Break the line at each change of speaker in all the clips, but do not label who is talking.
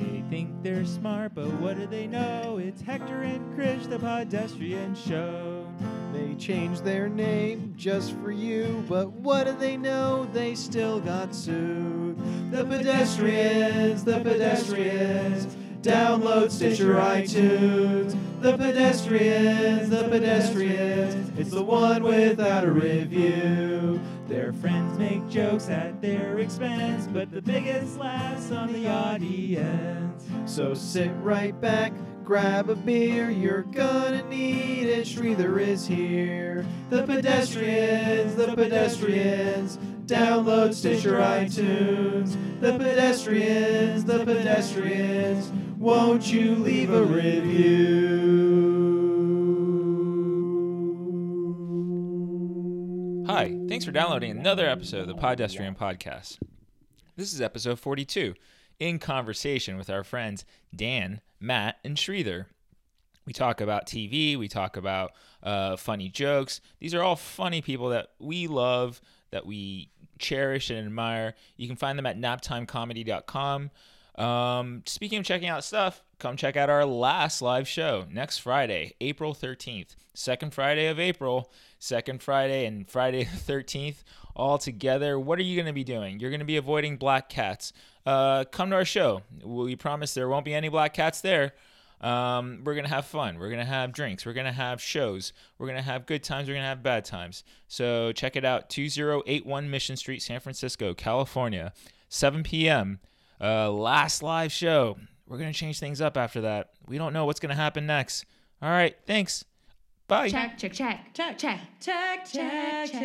They think they're smart, but what do they know? It's Hector and Krish, the Podestrian Show.
They changed their name just for you, but what do they know? They still got sued. The Pedestrians, the Pedestrians. Download Stitcher, iTunes. The Pedestrians, the Pedestrians. It's the one without a review.
Their friends make jokes at their expense, but the biggest laughs on the audience.
So sit right back, grab a beer, you're gonna need it. Shreether is here. The Pedestrians, the Pedestrians. Download Stitcher, iTunes. The Pedestrians, the Pedestrians. Won't you leave a review?
Hi, thanks for downloading another episode of the Podestrian Podcast. This is episode 42, in conversation with our friends Dan, Matt, and Shreether. We talk about TV, we talk about funny jokes. These are all funny people that we love, that we cherish and admire. You can find them at naptimecomedy.com. Speaking of checking out stuff, come check out our last live show next Friday, April 13th. Second Friday of April, second Friday and Friday the 13th, all together. What are you going to be doing? You're going to be avoiding black cats. Come to our show. We promise there won't be any black cats there. We're going to have fun. We're going to have drinks. We're going to have shows. We're going to have good times. We're going to have bad times. So check it out. 2081 Mission Street, San Francisco, California, 7 p.m. Last live show. We're going to change things up after that. We don't know what's going to happen next. All right. Thanks. Bye.
Check, check, check, check, check, check, check, check.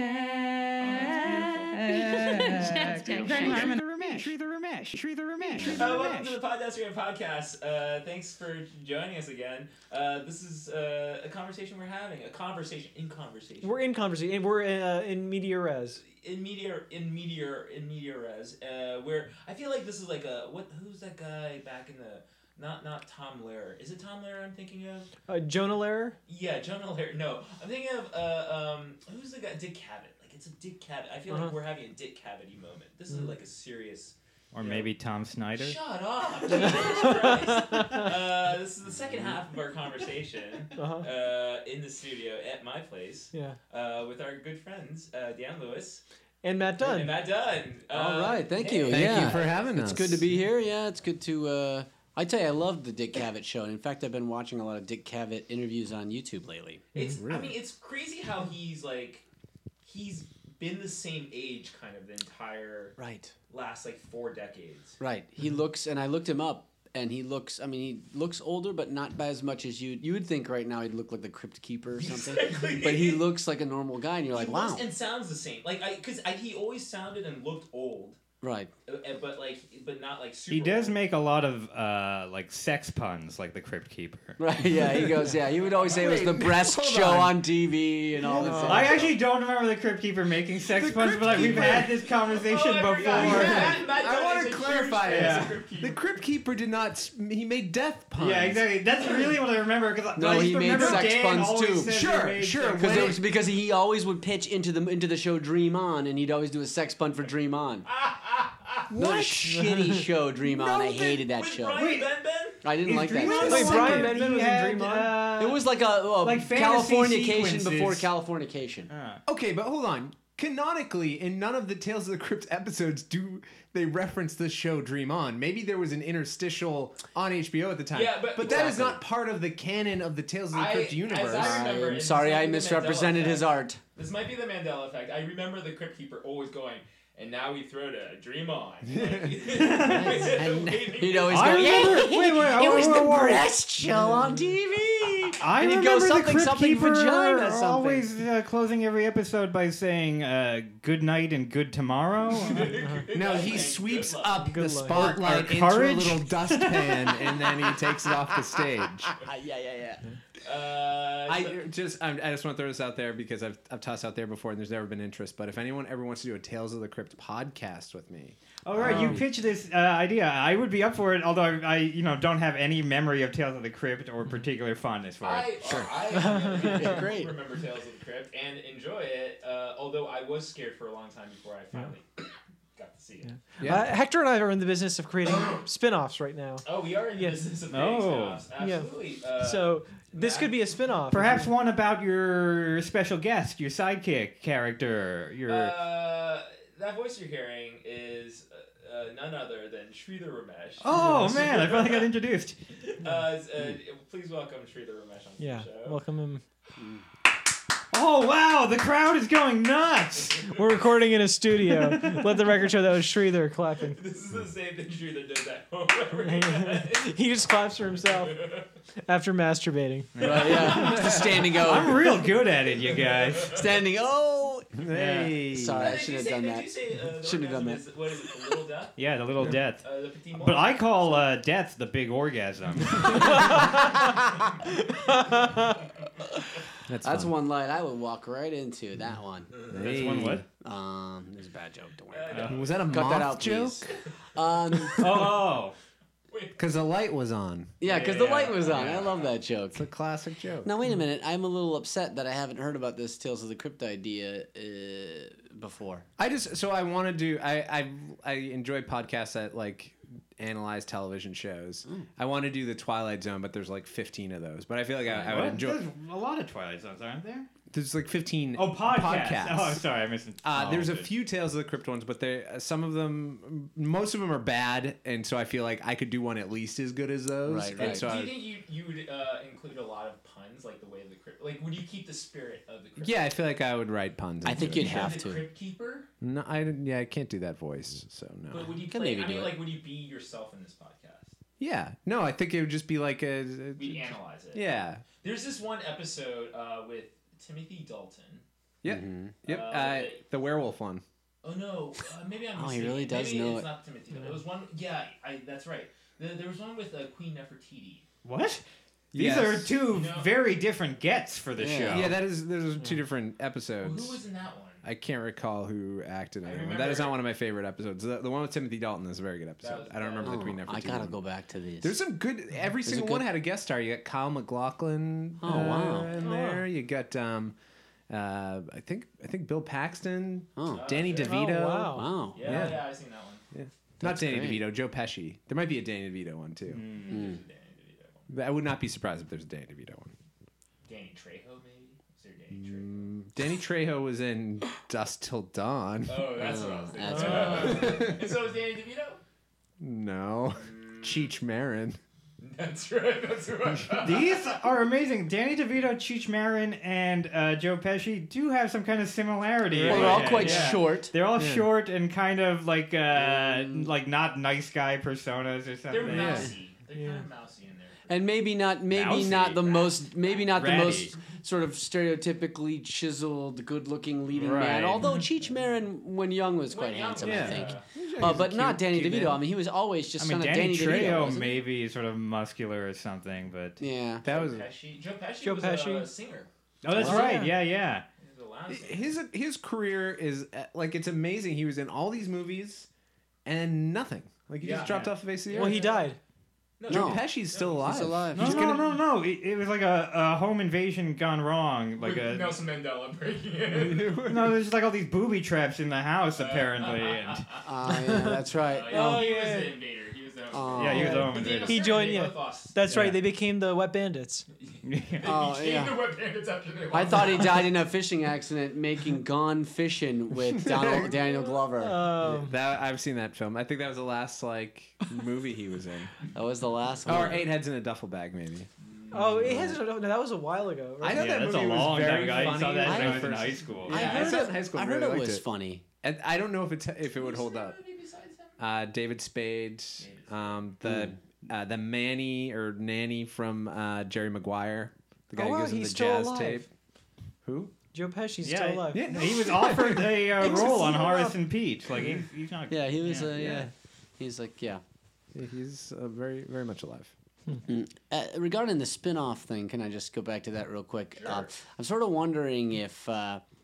Welcome to the Podestrian Podcast. Thanks for joining us again. This is a conversation we're having. A conversation in conversation.
We're in conversation. We're in media res.
In media res. Where I feel like this is like who's that guy back in the not Tom Lehrer. Is it Tom Lehrer I'm thinking of?
Jonah Lehrer?
Yeah, Jonah Lehrer. No, I'm thinking of who's the guy? Dick Cavett. Like it's a Dick Cavett. I feel like we're having a Dick Cavett moment. This is like a serious.
Or maybe Tom Snyder.
Shut up! Jesus Christ. This is the second half of our conversation in the studio at my place.
Yeah.
With our good friends Dan Lewis
and Matt Dunn.
All right, thank you.
Thank you for having us.
It's good to be here. Yeah, it's good to. I tell you, I love the Dick Cavett show. And in fact, I've been watching a lot of Dick Cavett interviews on YouTube lately.
It's crazy how he's been the same age kind of the entire last 4 decades.
Right. He looks, and I looked him up, and he looks older, but not by as much as you would think right now he'd look like the Crypt Keeper or something.
Exactly.
But he looks like a normal guy, and you're like, wow.
Looks and sounds the same. Because he always sounded and looked old.
Right.
But not super.
He does
old.
make a lot of sex puns, like the Crypt Keeper.
Right, yeah, he goes, yeah. He would always say it was the breast show on TV and all this stuff.
I actually don't remember the Crypt Keeper making sex puns, but we've had this conversation before.
I want to clarify
Yeah.
The Crypt Keeper did not. He made death puns.
Yeah, exactly. That's really what I remember.
No, he made sex puns too.
Sure.
Because he always would pitch into the show Dream On, and he'd always do a sex pun for Dream On. What a shitty show, Dream On. I hated that show.
Brian Ben?
I didn't like that show.
Wait, Brian Benben was in Dream On?
It was like a Californication
sequences.
before Californication.
Okay, but hold on. Canonically, in none of the Tales of the Crypt episodes do they reference the show Dream On. Maybe there was an interstitial on HBO at the time.
Yeah, but
that is not part of the canon of the Tales of the Crypt universe.
I'm sorry I misrepresented his art.
This might be the Mandela effect. I remember the Crypt Keeper always going, and now we throw to Dream On.
He'd always go,
It
was the breast show on TV.
I
And he'd
remember
go something,
the Crypt
something,
Keeper
vagina, something.
always closing every episode by saying "Good night" and "Good tomorrow."
No, he sweeps up the
Or
spotlight into a
courage.
little dustpan, and then he takes it off the stage.
Yeah.
I just want to throw this out there because I've tossed out there before and there's never been interest. But if anyone ever wants to do a Tales of the Crypt podcast with me,
All right, you pitched this idea. I would be up for it, although I don't have any memory of Tales of the Crypt or particular fondness for it.
I
Great.
remember Tales of the Crypt and enjoy it, although I was scared for a long time before I finally got got to see it.
Yeah.
Hector and I are in the business of creating spin-offs right now.
Oh, we are in the
Yeah.
business of
Oh.
spin-offs.
Yeah.
Absolutely.
So this could be a spin-off.
Perhaps one about your special guest, your sidekick character. Your
that voice you're hearing is none other than Sridhar Ramesh.
oh man, I finally got introduced.
Please welcome Sridhar Ramesh on
Yeah,
the show.
welcome him.
Oh wow, the crowd is going nuts.
We're recording in a studio. Let the record show that was Sridhar clapping.
This is the same thing Sridhar does at home. Whenever
He just claps for himself after masturbating.
Right, yeah. Just standing
I'm
O.
real good at it, you guys.
Standing O.
Hey.
Sorry, I should have done that. Shouldn't have done that.
What is it, the little death?
Yeah, the little death.
The petit
But I call death the big orgasm.
That's
fun.
one line I would walk right into. That one.
That's one what?
There's a bad joke. Don't worry about it.
Was that a
Cut
moth
that out,
joke?
please. Um,
Oh.
Because the light was on.
yeah, because the light was on. I love that joke.
It's a classic joke.
Now wait a minute. I'm a little upset that I haven't heard about this Tales of the Crypt idea before.
I want to do. I enjoy podcasts that like analyze television shows. I want to do the Twilight Zone, but there's like 15 of those. But I feel like I would
What?
enjoy.
There's a lot of Twilight Zones, aren't there?
There's like 15
Oh, podcasts. Oh, sorry, I missed it.
There's a few Tales of the Crypt ones, but some of them, most of them are bad, and so I feel like I could do one at least as good as those.
Right,
And
right.
so
Do you think you would include a lot of puns, like the way of the crypt? Like, would you keep the spirit of the crypt?
yeah, I feel like I would write puns.
I
into
think
it.
you'd have
the
to.
Crypt keeper.
No, I can't do that voice, so no.
But would you
Can
play?
maybe
I mean,
do it.
like, would you be yourself in this podcast?
Yeah, no, I think it would just be like
We'd analyze it.
yeah.
There's this one episode with Timothy Dalton.
Yep.
Mm-hmm.
Yep. The werewolf one.
Oh no, maybe I'm.
Oh, he
mistaken.
really does
maybe
know
it's
it.
not Timothy. Dalton. It was one. Yeah, that's right. There was one with Queen Nefertiti.
What? These
Yes.
are two
No.
very different gets for the
Yeah.
show.
Yeah, those are two different
Well,
episodes.
who was in that one?
I can't recall who acted in it.
remember-
That is not one of my favorite episodes. The one with Timothy Dalton is a very good episode.
was-
I don't remember the Queen
Oh,
Nefertiti
I gotta
one.
go back to these.
There's some good. Every
Is it
single
good?
one had a guest star. You got Kyle MacLachlan.
Oh, wow.
In there, you got I think Bill Paxton,
Oh.
Danny
okay.
DeVito.
Oh, wow.
Wow.
Yeah,
Yeah.
yeah, I've seen that one.
Not
That's
Danny
great.
DeVito, Joe Pesci. There might be a Danny DeVito one too.
Danny DeVito.
I would not be surprised if there's a Danny DeVito one.
Danny Trejo, maybe. Is there Danny Trejo?
Danny Trejo was in Dusk Till Dawn.
Oh, that's what I was thinking.
That's
And so is Danny DeVito.
No, Cheech Marin.
That's right. That's right.
These are amazing. Danny DeVito, Cheech Marin, and Joe Pesci do have some kind of similarity.
Well,
in
they're all
it.
quite
Yeah.
short.
They're all short and kind of like not nice guy personas or something.
They're mousy. They're kind of mousy in there.
And maybe not
Mousy.
the most
Ratty.
sort of stereotypically chiseled, good-looking leading
Right.
man. Although Cheech Marin, when young, was quite
When young,
handsome,
yeah.
I think.
He's
But not Danny
cute
DeVito.
man.
I mean, he was always
I
just
mean,
kind of
Danny
Danny DeVito.
Trejo
wasn't he?
maybe sort of muscular or something, but
Yeah.
That was
Joe Pesci
Joe
was
Pesci.
a singer.
oh, that's
Oh,
right.
yeah.
Yeah.
He was a loud singer.
his career is like it's amazing. He was in all these movies and nothing. Like he
Yeah,
just dropped
yeah.
off the face of the
Well,
earth.
he died.
Joe
No.
Pesci's still alive.
He's alive.
No,
He's
no,
gonna-
no. It was like a home invasion gone wrong. Like
With
a
Nelson Mandela breaking in.
no. There's like all these booby traps in the house apparently. And
Yeah, that's right.
Oh, he
yeah.
was the invader. He was the
Oh.
yeah, he was
Yeah.
home invasion.
He joined, yeah. That's
Yeah.
right. They became the Wet Bandits.
Oh,
He
yeah.
became the wet bandits after they
I
lost.
thought he died in a fishing accident making Gone Fishing with Daniel Glover.
That I've seen that film. I think that was the last like movie he was in.
That was the last one.
Or Eight Heads in a Duffel Bag, maybe.
Oh, it has. No, that was a while ago.
I
Right?
know
Yeah,
that
that's a
movie was
long time
very
ago. I
funny
saw that
when
when I
I
was in
first-
high school.
Yeah,
I
I
heard
saw it
it,
in high school,
I
really
heard it
liked
was
it.
funny.
And I don't know if it would hold up.
Maybe besides him?
David Spade, the Manny or nanny from Jerry Maguire, the guy
Oh,
who
wow,
goes in
he's
the
still
jazz
alive.
tape. Who?
Joe Pesci's
Yeah,
still alive.
yeah.
He was offered a
was
role on
still
Horace
alive.
and Pete. Like he's not.
Yeah, he was.
Yeah.
Yeah. He's like, yeah.
He's very very much alive.
Regarding the spin-off thing, can I just go back to that real quick? I'm sort of wondering if,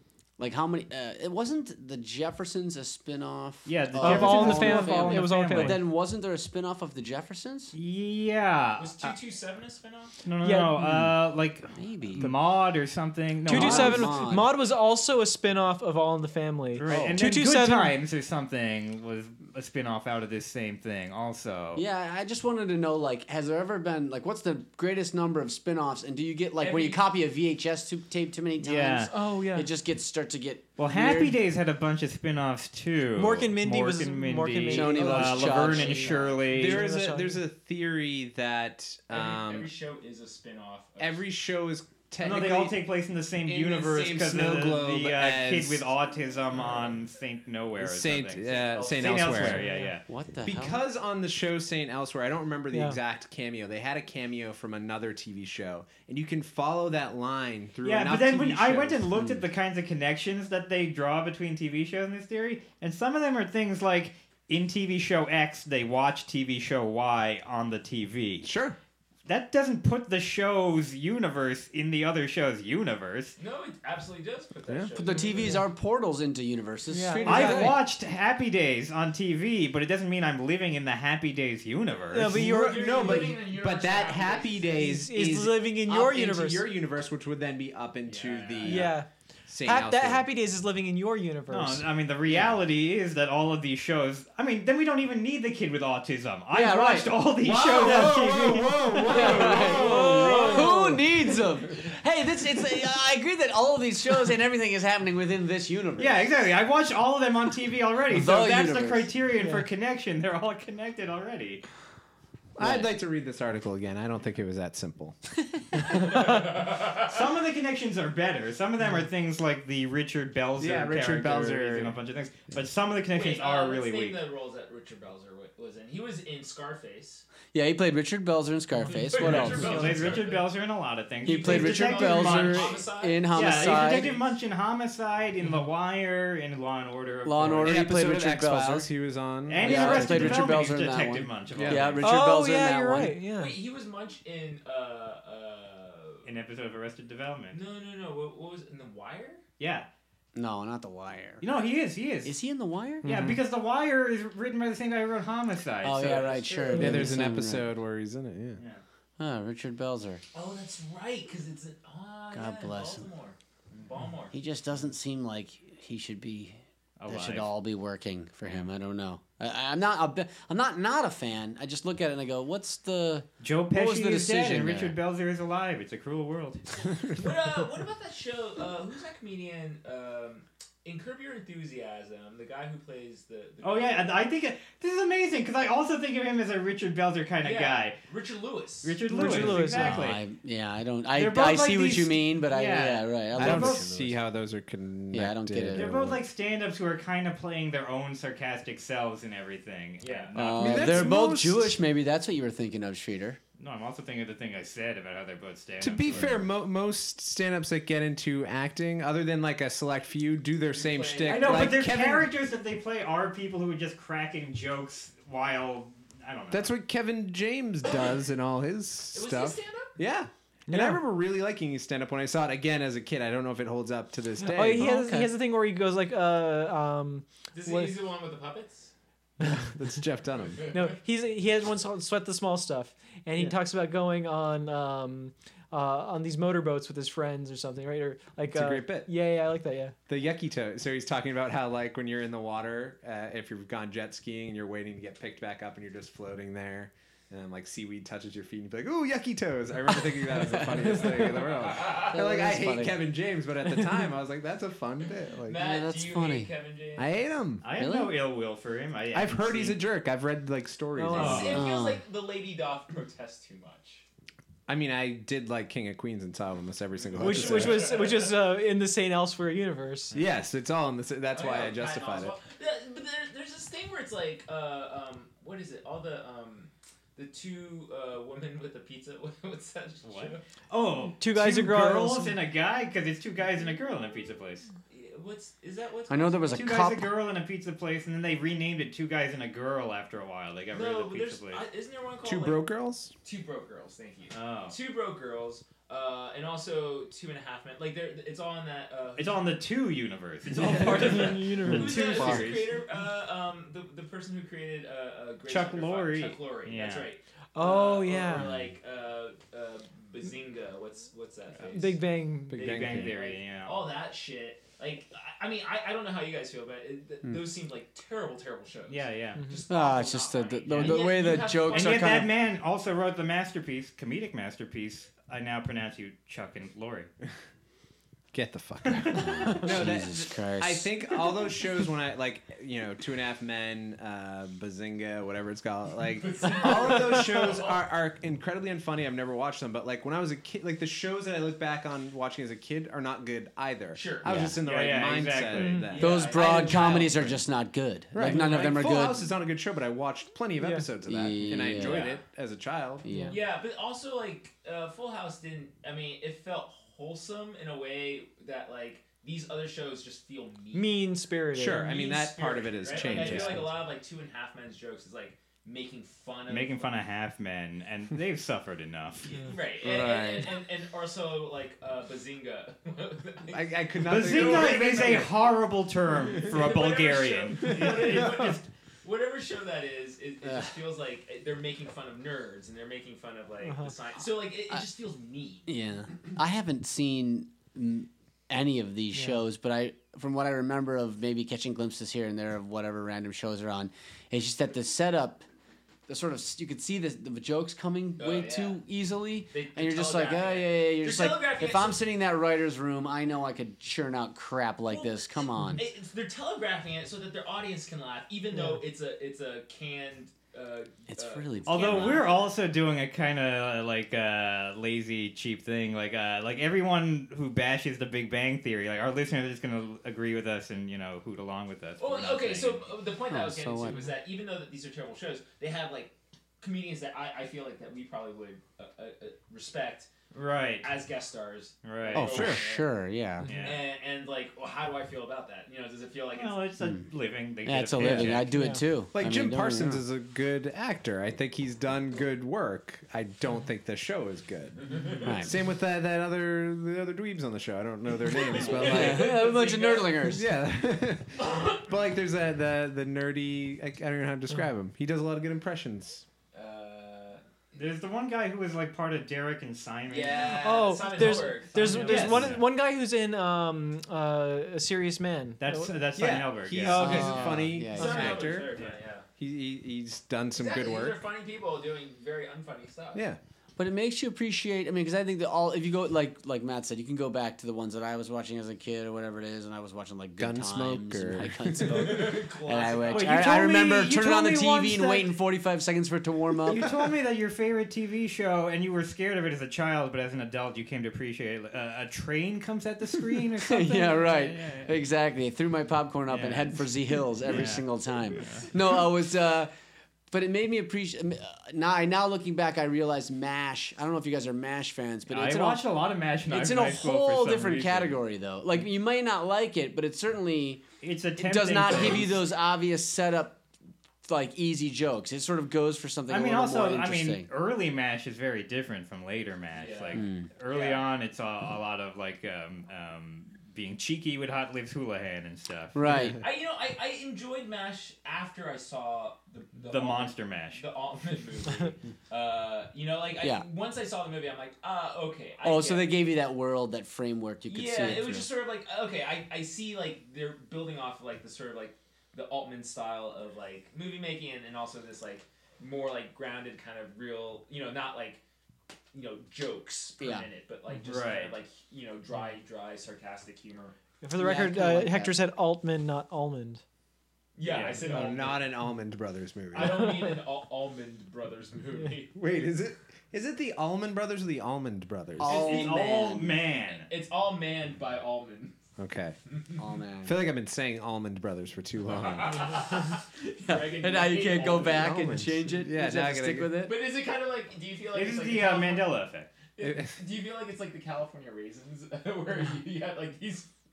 Like how many? It wasn't the Jeffersons a spin-off?
Yeah, the
of
All in the
Jeffersons
Family.
All in
It
the
was All in the
Family.
But then wasn't there a spin-off of the Jeffersons?
Yeah.
Was 227 a spinoff?
No,
Yeah.
like
Maybe.
the Mod or something. No,
227.
Mod.
Mod was also a spin-off of All in the Family.
Right. And then Good
227.
Times or something was a spin-off out of this same thing also.
Yeah, I just wanted to know, like, has there ever been, like, what's the greatest number of spin-offs? And do you get, like, when you copy a VHS tape too many times,
Yeah.
Oh yeah.
it just starts to get
Well,
weird?
Happy Days had a bunch of spin-offs too.
Mork and Mindy was-
Mindy,
Mork and Mindy.
Joni Loves
Laverne
Chuck.
and Shirley.
There's a theory that
Every show is a spinoff.
every show is
No,
technically
they all take place in the same
in the
universe
same
because
snow
the
globe
kid
as-
with autism on Saint Nowhere or
Saint
something.
Saint
Saint
Elsewhere.
yeah.
What the hell?
Because on the show Saint Elsewhere, I don't remember the
Yeah.
exact cameo. They had a cameo from another TV show, and you can follow that line through.
Yeah,
enough
but then
TV
when I went
shows.
and looked at the kinds of connections that they draw between TV shows in this theory, and some of them are things like in TV show X, they watch TV show Y on the TV.
Sure.
That doesn't put the show's universe in the other show's universe.
No, it absolutely does put that
Yeah.
show.
But the TVs are portals into universes.
Yeah.
Straight
I've
away.
watched Happy Days on TV, but it doesn't mean I'm living in the Happy Days universe.
Yeah, but
You're
No, but
living in the universe
but that
of
Happy Days
is living in your
up
universe.
into your universe, which would then be up into
Yeah.
the
Yeah.
Saint
That
Elsewhere.
Happy Days is living in your
No,
universe.
I mean, the reality is that all of these shows... I mean, then we don't even need the kid with autism. I
Yeah,
watched
right.
all these shows on TV.
Who needs them? Hey, I agree that all of these shows and everything is happening within this universe.
Yeah, exactly. I watched all of them on TV already.
The
So that's the
universe.
criterion for connection. They're all connected already.
I'd like to read this article again. I don't think it was that simple.
Some of the connections are better. Some of them are things like the Richard Belzer
Yeah, Richard
character
Belzer.
and a bunch of things. But some of the connections are really weak.
the roles that Richard Belzer was in. He was in Scarface.
Yeah, he played Richard Belzer in Scarface. What
Richard
else?
Belzer.
He played Richard Belzer in a lot of things.
He played
plays
Richard
Detective
Belzer
Munch.
Homicide?
in
Yeah, he's
Homicide.
Detective Munch in Homicide, in The Wire, in Law and Order. of
Law and
course.
Order.
An
He played
episode of
Richard
X-Files
Belzer.
he was on.
And
Yeah,
in
he
Arrested
played Richard
Development,
Belzer
he's
in that
Detective
one.
Munch. Of
Yeah.
all
Yeah,
things.
Richard
Oh
Belzer in
yeah,
that
you're
one.
right. Yeah.
Wait, he was Munch in
An episode of Arrested Development.
No. What was it? In The Wire?
Yeah.
No, not The Wire.
You know, he is.
Is he in The Wire?
Yeah, because The Wire is written by the same guy who wrote Homicide.
Oh
so
yeah, right, sure.
Yeah, there's an
Sound right.
episode where he's in it. Yeah.
Yeah.
Richard Belzer.
Oh, that's right, because it's in
God bless him.
Baltimore.
He just doesn't seem like he should be. That should
Alive.
all be working for him. I don't know. I'm not a fan. I just look at it and I go, "What's the?"
Joe
What was
Pesci
the
is dead
decision
and
there?
Richard Belzer is alive. It's a cruel world.
What about that show? Who's that comedian? In Curb Your Enthusiasm, the guy who plays the
Oh yeah, and I think this is amazing because I also think of him as a Richard Belzer kind of guy.
Richard Lewis.
Richard
Richard
Lewis,
Lewis,
exactly.
I don't.
They're both
I
like
see what
these-
you mean, but
yeah.
right.
I
love
don't
both-
Richard
see
Lewis.
how those are connected.
Yeah, I don't get it.
They're
or
both
what.
like stand-ups who are kind of playing their own sarcastic selves and everything.
Yeah.
Not-
mean, that's
They're both
most-
Jewish. Maybe that's what you were thinking of, Streeter.
no, I'm also thinking of the thing I said about how they're both stand-ups.
To be
where-
fair, most stand-ups that get into acting, other than like a select few, do their same shtick.
I know,
like
but their
Kevin,
characters that they play are people who are just cracking jokes while I don't know.
That's what Kevin James does in all his
Was he
stuff.
stand-up?
Yeah. And I remember really liking his stand-up when I saw it again as a kid. I don't know if it holds up to this day.
Oh, he
but-
has, he has a thing where he goes like, what-
He's the one with the puppets?
That's Jeff Dunham.
no, he has one called Sweat the Small Stuff, and he talks about going on these motorboats with his friends or something, right? Or like
It's a great bit.
Yeah, I like that. Yeah.
The yucky toe. So he's talking about how, like, when you're in the water, if you've gone jet skiing and you're waiting to get picked back up and you're just floating there, and then, like, seaweed touches your feet and you're like, ooh, yucky toes. I remember thinking that was the funniest thing in the world. And, like, I
is
hate
funny.
Kevin James, but at the time, I was like, that's a fun bit. Like,
Matt,
that's
do you
funny.
hate Kevin James?
I hate him.
I have
Really?
no ill will for him.
I've heard he's a jerk. I've read, like, stories.
Oh,
about
It
him.
feels like the lady doth protest too much.
I mean, I did like King of Queens and saw almost every single
Which
episode.
was in the Saint Elsewhere universe.
Yes, it's all in the. That's why
Yeah,
I justified it.
Oswalt. Yeah, but there's this thing where it's like, what is it? All the two women with the pizza. What's that show?
Oh,
Two guys and girls.
and a guy? Because it's two guys and a girl in a pizza place.
is that what's
I know there was a
Two
cup.
guys, a girl, and a pizza place, and then they renamed it Two Guys and a Girl after a while. They got rid
No,
of the
but
pizza
there's
place.
isn't there one called
Two
like,
Broke Girls?
Two Broke Girls? Thank you.
Oh.
Two Broke Girls, and also 2.5 Men. Like it's all in that.
It's all in the Two universe. It's all part of the
Universe.
Two
who's the
series.
creator? The person who created Grace
Chuck
Under Fire.
Lorre.
Chuck Lorre. That's
Yeah.
right.
Oh
Or
yeah.
like Bazinga. What's that face?
Big Bang.
Big Bang Theory. Yeah.
All that shit. Like I mean I don't know how you guys feel, but those seem like terrible shows.
Yeah.
Just
Ah,
awful,
it's just
not
the
funny. And
the
yet
way
you
the
have
jokes
And
are
yet
kind
that
of.
man also wrote the masterpiece, comedic masterpiece. I now pronounce you Chuck and Lorre.
Get the fuck out. No,
Jesus Christ.
I think all those shows when I like, 2.5 Men, Bazinga, whatever it's called, like all of those shows are incredibly unfunny. I've never watched them, but like when I was a kid, like the shows that I look back on watching as a kid are not good either.
Sure.
I was
Yeah.
just in the
Yeah,
right
yeah,
mindset.
exactly.
That.
Those
Yeah, I
broad
had a child,
comedies are
right?
just not good.
Right.
Like none of them are
Full
good.
House is not a good show, but I watched plenty of
Yeah.
episodes of that, and I enjoyed
Yeah.
it as a child.
Yeah.
Yeah, but also like Full House didn't. I mean, it felt wholesome in a way that like these other shows just feel
Mean spirited.
Sure. I mean, that part of it has
right?
changed,
Like, I feel
yeah.
like a lot of like 2.5 Men's jokes is like making fun of
Half Men, and they've suffered enough.
right, and also like Bazinga.
I could not. think of-
Bazinga is a horrible term for a Bulgarian.
Whatever show that is, it just feels like they're making fun of nerds and they're making fun of like the science. So like it just feels mean.
Yeah, I haven't seen any of these shows, but from what I remember of maybe catching glimpses here and there of whatever random shows are on, it's just that the setup, the sort of you could see the jokes coming way too easily,
They
and you're just like,
telegraph it.
You're
They're
just like,
telegraphing
if
it
I'm
so-
sitting in that writer's room, I know I could churn out crap like this. Come on.
They're telegraphing it so that their audience can laugh, even though it's a canned.
It's really.
Although
Yeah.
we're also doing a kind of like lazy, cheap thing, like everyone who bashes the Big Bang Theory, like our listeners are just gonna agree with us and hoot along with us.
Well,
We're not
okay,
saying
so the point that I was
so
getting to
what?
was that even though that these are terrible shows, they have like comedians that I feel like that we probably would respect
right,
as guest stars.
right.
Oh, for sure, yeah.
Yeah.
And like, well, how do I feel about that? Does it feel like
Well, it's a living. They
Yeah,
get
it's a
paycheck.
living. I'd do
Yeah.
it too.
Like
I mean,
Jim
don't get me
Parsons
wrong.
is a good actor. I think he's done good work. I don't think the show is good.
Right.
Same with the other dweebs on the show. I don't know their names, but like
Yeah, a bunch of nerdlingers.
yeah. But like there's the nerdy. I don't know how to describe him. He does a lot of good impressions.
There's the one guy who was like part of Derek and Simon.
Yeah.
Oh,
Simon
there's
Helberg.
there's
Simon
there's
Helberg.
one guy who's in A Serious Man.
That's Simon Helberg.
He's,
Yeah.
he's a funny
yeah,
Simon Helberg's
actor.
very funny, yeah.
He's done some
Exactly,
good
These are
work.
funny people doing very unfunny stuff.
Yeah.
But it makes you appreciate. I mean, because I think that if you go like Matt said, you can go back to the ones that I was watching as a kid or whatever it is, and I was watching like Good
Gunsmoke
Times
or-
and like Gunsmoke. And I
Wait, you
I
told
remember
me- you
turning
told
on the
me once
TV and
that-
waiting 45 seconds for it to warm up.
You told me that your favorite TV show, and you were scared of it as a child, but as an adult, you came to appreciate it. A train comes at the screen or something.
Yeah, right.
Yeah.
Exactly. I threw my popcorn up and
Yeah.
head for Z Hills every
Yeah.
single time. No, I was. But it made me appreciate. Now looking back, I realized MASH. I don't know if you guys are MASH fans, but it's
I watched a lot of MASH.
It's in a whole different category, though. Like you might not like it, but it certainly
It's a
it does not give you those obvious setup, like easy jokes. It sort of goes for something.
I mean,
a little
also,
more interesting.
early MASH is very different from later MASH.
Yeah.
Like early on, it's a lot of like being cheeky with Hot Lips Houlihan and stuff.
Right.
I enjoyed MASH after I saw the
The Monster MASH.
the Altman movie.
Yeah.
Once I saw the movie, I'm like, okay.
Oh, so they gave you that world, that framework you could see.
Yeah, it
through.
was just sort of like, okay, I see like they're building off of like the sort of like the Altman style of like movie making and also this like more like grounded kind of real, not like jokes per
Yeah.
minute, but like just kind
Right.
of like dry sarcastic humor.
For the
Yeah,
record,
kinda like
Hector
that.
said Altman, not Almond.
Yeah,
Yeah,
I said
No,
Altman.
not an Almond Brothers movie.
I don't mean an Almond Brothers movie.
Wait, is it the Allman Brothers or the Almond Brothers?
All
It's the
All
man.
man.
It's all manned by Almond.
Okay.
Oh man.
I feel like I've been saying Almond Brothers for too long.
And now you can't go
Almond.
back and
Almonds.
change it.
Yeah,
You just
now
have
I
to
gotta
stick with it.
But is it kind of like? Do you feel like
This
it's
is
like
the Mandela effect.
Do you feel like it's like the California raisins, where you had like these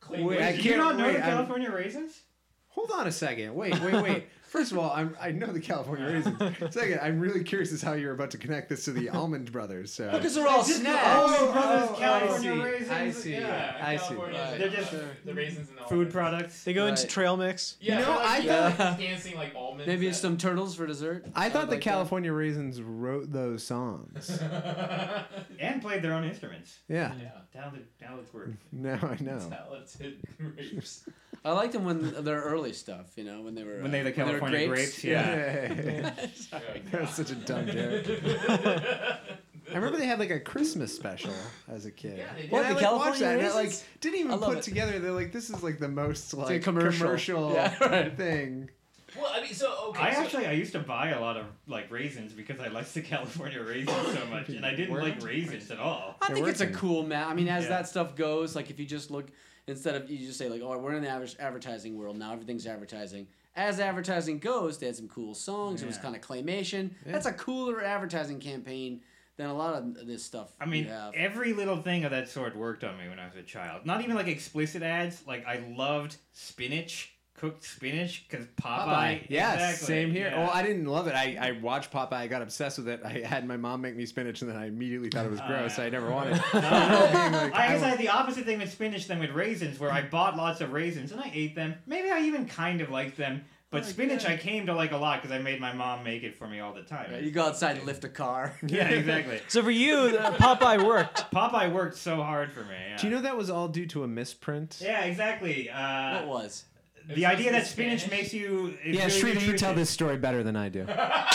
Wait, I
Did you not know
wait,
the California Raisins?
Hold on a second. Wait. First of all, I know the California Raisins. Second, I'm really curious as how you're about to connect this to the Almond Brothers. So.
Because they're all
Just the
snacks.
Almond Brothers
I
California
see.
Raisins.
I see.
Yeah,
I see.
California,
They're just
the raisins and all
food products.
They go into
Right.
trail mix.
Yeah,
You know,
I
I
thought
thought-
dancing like almonds.
Maybe it's some turtles for dessert.
I thought the
like that.
California Raisins wrote those songs.
And played their own instruments.
Yeah.
Talented group.
Now I know.
talented grapes.
I liked them when their early stuff, you know, when they were
When they the
when were
California grapes, yeah.
That was such a dumb joke. I remember they had like a Christmas special as a kid.
Yeah, they did.
What,
And I
the
like,
California
watched that and I like
Raisins?
didn't even
I love
put
it.
together. They're like, this is like the most
a
like
commercial. Yeah, right.
thing.
Well, I mean, so okay.
I used to buy a lot of like raisins because I liked the California raisins so much, and I didn't like raisins at all.
I think it's a
working.
cool I mean, as
Yeah.
that stuff goes, like if you just look, instead of you just say like, oh, we're in the advertising world now, everything's advertising. As advertising goes, they had some cool songs. It was
Yeah.
kind of claymation.
Yeah.
That's a cooler advertising campaign than a lot of this stuff.
I mean,
you have.
every little thing of that sort worked on me when I was a child. Not even like explicit ads. Like I loved spinach, cooked spinach, because Popeye.
Yes,
Exactly,
same here.
yeah.
Well, I didn't love it. I watched Popeye. I got obsessed with it. I had my mom make me spinach, and then I immediately thought it was gross. I never wanted it.
I guess I had the opposite thing with spinach than with raisins, where I bought lots of raisins and I ate them. Maybe I even kind of liked them. But spinach I came to like a lot because I made my mom make it for me all the time.
You go outside and lift a car.
Yeah, exactly.
So for you, Popeye worked.
Popeye worked so hard for me. Yeah.
Do you know that was all due to a misprint?
Yeah, exactly.
What was?
The idea that spinach makes you. is
Yeah,
really
Shrita, you tell
nutritious.
this story better than I do.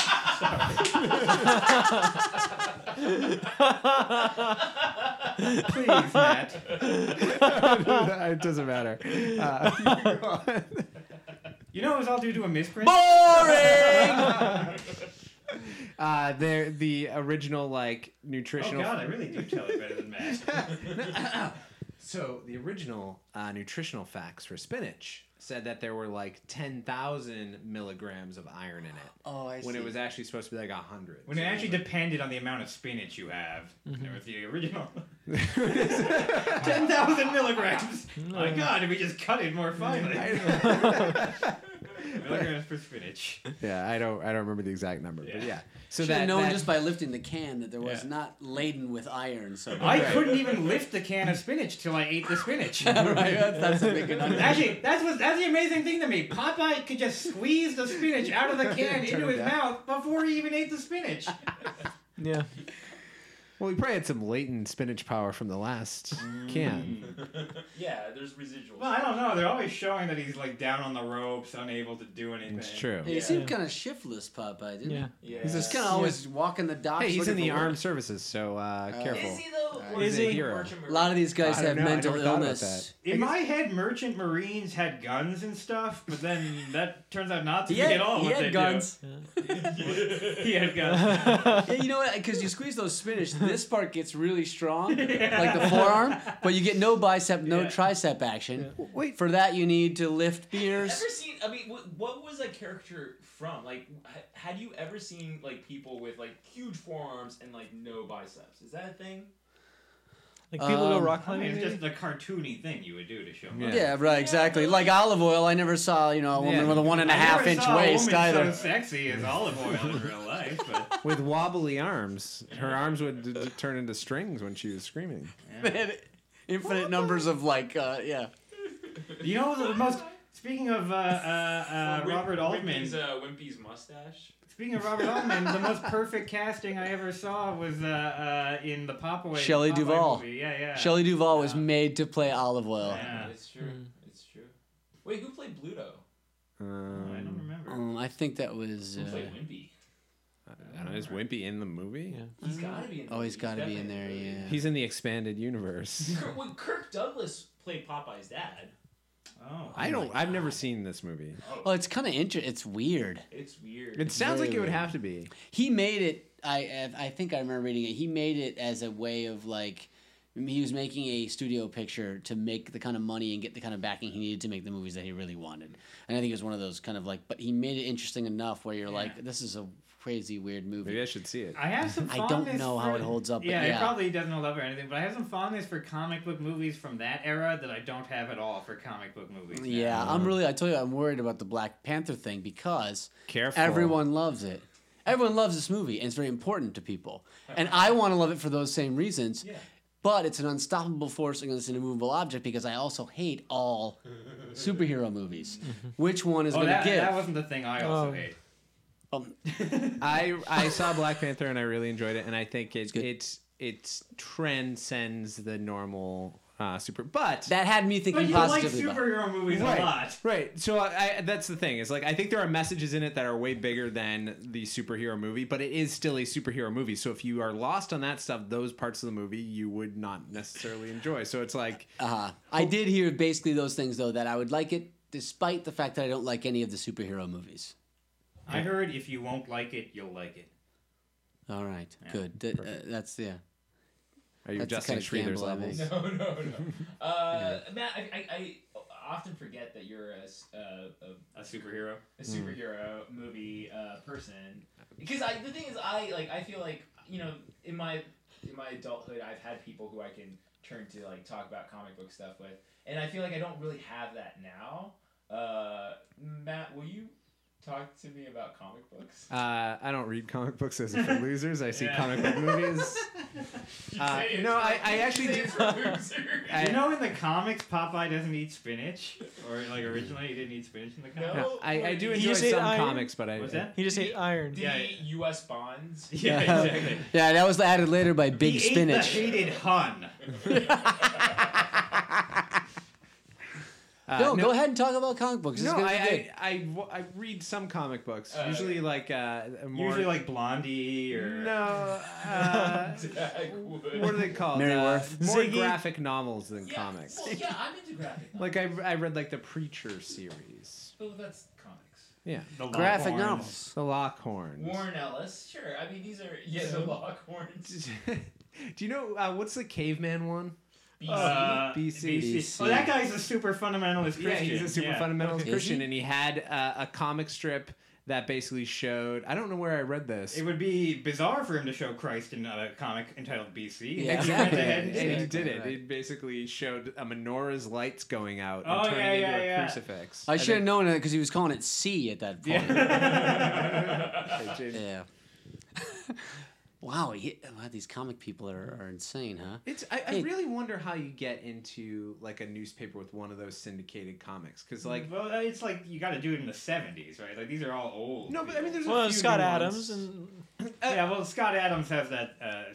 Please, Matt.
It doesn't matter.
You know it was all due to a misprint?
Boring.
The original like
Oh
nutritional.
god, I really do tell it better than Matt.
So the original nutritional facts for spinach said that there were like 10,000 milligrams of iron in it.
Oh, I
When
see.
it was actually supposed to be like 100.
When it actually depended on the amount of spinach you have. There was the original. 10,000 milligrams. My god, if we just cut it more finely. Milligrams per spinach.
Yeah, I don't remember the exact number, but
Yeah.
yeah. So
Should have
that
known
that-
just by lifting the can that there was
Yeah.
not laden with iron. So
I couldn't even lift the can of spinach till I ate the spinach.
right, that's a big conundrum.
Actually, that's the amazing thing to me. Popeye could just squeeze the spinach out of the can into his mouth before he even ate the spinach.
Yeah.
Well, we probably had some latent spinach power from the last can.
Yeah, there's residuals.
Well, I don't know. They're always showing that he's like down on the ropes, unable to do anything.
It's true.
He seemed kind of shiftless, Popeye, didn't
Yeah.
Yeah.
He's
he? Kind of always walking the docks.
Hey, he's in
looking
the
for work.
armed services, so careful.
Is he though?
Is
Or
he?
a
Hero.
merchant
A lot of these guys
I don't
have
know, I
mental
never thought about
illness.
In my head, merchant marines had guns and stuff, but then that turns out not to
He
be
had,
at all
he
what
had
they
guns.
do. He had guns.
Yeah, you know what? Because you squeeze those spinach, this part gets really strong, like the forearm, but you get no bicep, no
Yeah.
tricep action.
Wait,
For that, you need to lift
Have you
beers.
ever seen? I mean, what was that character from? Like, had you ever seen like people with like huge forearms and like no biceps? Is that a thing?
Like people go rock
I mean,
climbing.
it's
maybe?
just a cartoony thing you would do to show.
Yeah.
Yeah, right, exactly. Like olive oil, I never saw, a woman
Yeah.
with a 1.5 inch waist
a woman
either.
so sexy as olive oil in real life, but
with wobbly arms, her arms would turn into strings when she was screaming.
Infinite numbers of yeah.
you know the most. Speaking of Robert Altman.
Wimpy's mustache.
Speaking of Robert Altman, the most perfect casting I ever saw was in the Popeye.
Shelley
Popeye
Duvall.
Movie. Yeah.
Shelley Duvall was made to play olive oil.
Yeah.
It's true. It's true. Wait, who played Bluto?
I don't remember.
I think that was.
Who played Wimpy?
I don't know, is Wimpy in the movie?
Yeah.
He's got to be in.
Oh, he's got to be in
definitely
there, yeah.
He's in the expanded universe.
Kirk Douglas played Popeye's dad.
Oh.
I've never seen this movie.
Well, it's kind of interesting. It's weird.
It's weird.
It sounds like
very
it would
weird.
have to be.
He made it. I think I remember reading it. He made it as a way of he was making a studio picture to make the kind of money and get the kind of backing he needed to make the movies that he really wanted. And I think it was one of those kind of but he made it interesting enough where you're like, this is a crazy weird movie.
Maybe I should see it.
I have some
I
fondness
don't know how
for-
it holds up, but
Yeah,
yeah.
it probably doesn't hold up or anything, but I have some fondness for comic book movies from that era that I don't have at all for comic book movies. now.
Yeah, I told you I'm worried about the Black Panther thing because
Careful.
everyone loves it. Everyone loves this movie, and it's very important to people. And I want to love it for those same reasons.
Yeah.
But it's an unstoppable force against an immovable object because I also hate all superhero movies. Which one is
Oh,
going to
that,
give?
that wasn't the thing I also
Oh.
hate.
I saw Black Panther and I really enjoyed it, and I think
good.
it transcends the normal super. But
That had me
But
thinking
you like
positively about it.
superhero movies
right,
a lot.
right. So I that's the thing. Is like I think there are messages in it that are way bigger than the superhero movie, but it is still a superhero movie. So if you are lost on that stuff, those parts of the movie you would not necessarily enjoy. So it's like
I did hear basically those things, though, that I would like it despite the fact that I don't like any of the superhero movies.
I heard if you won't like it, you'll like it.
All right,
Yeah,
good. That's, yeah.
are you
That's the
adjusting
kind of
Schroeder's
gamble I
levels?
make.
No. Matt, I often forget that you're
A superhero.
a superhero movie person because the thing is I feel like in my adulthood I've had people who I can turn to like talk about comic book stuff with, and I feel like I don't really have that now. Matt, will you talk to me about comic books?
I don't read comic books. Those are for losers. I see
Yeah.
comic book movies. No, I actually do.
You know, in the comics, Popeye doesn't eat spinach, or like originally he didn't eat spinach in the comics.
No.
I do
He
enjoy
just ate
some
iron?
comics, but I
What's that?
He just ate iron.
Did
Yeah.
he eat U.S. bonds?
Yeah, exactly.
Yeah, that was added later by Big
he
Spinach.
ate the hated Hun.
No, go ahead and talk about comic books. This
No,
is gonna be good.
I read some comic books. Usually like more.
Usually like Blondie or
No. What are they called?
Maryworth.
More
Ziggy.
graphic novels than comics.
Well, yeah, I'm into graphic novels.
Like I read like the Preacher series.
Well, that's comics.
Yeah.
the
Graphic
Longhorns.
novels.
The Lockhorns.
Warren Ellis, sure. I mean, these are the Lockhorns.
Do you know what's the caveman one?
BC.
BC.
Oh, that guy's a super fundamentalist Christian.
Yeah, he's a super fundamentalist
Is
Christian,
he?
and he had a comic strip that basically showed. I don't know where I read this.
It would be bizarre for him to show Christ in a comic entitled BC.
Yeah,
He went
exactly.
ahead
And
and
he
did
did
Right.
it. It basically showed a menorah's lights going out
Oh,
and turning
yeah,
into
yeah,
a
yeah.
crucifix.
I should have known it because he was calling it C at that point. Yeah. Wow, these comic people are insane, huh?
I
Hey.
really wonder how you get into like a newspaper with one of those syndicated comics because like
Well, it's like you got to do it in the 70s, right? Like these are all old.
no, but I mean there's a
Well,
few
Scott
new
Adams
ones.
and
yeah, well, Scott Adams has that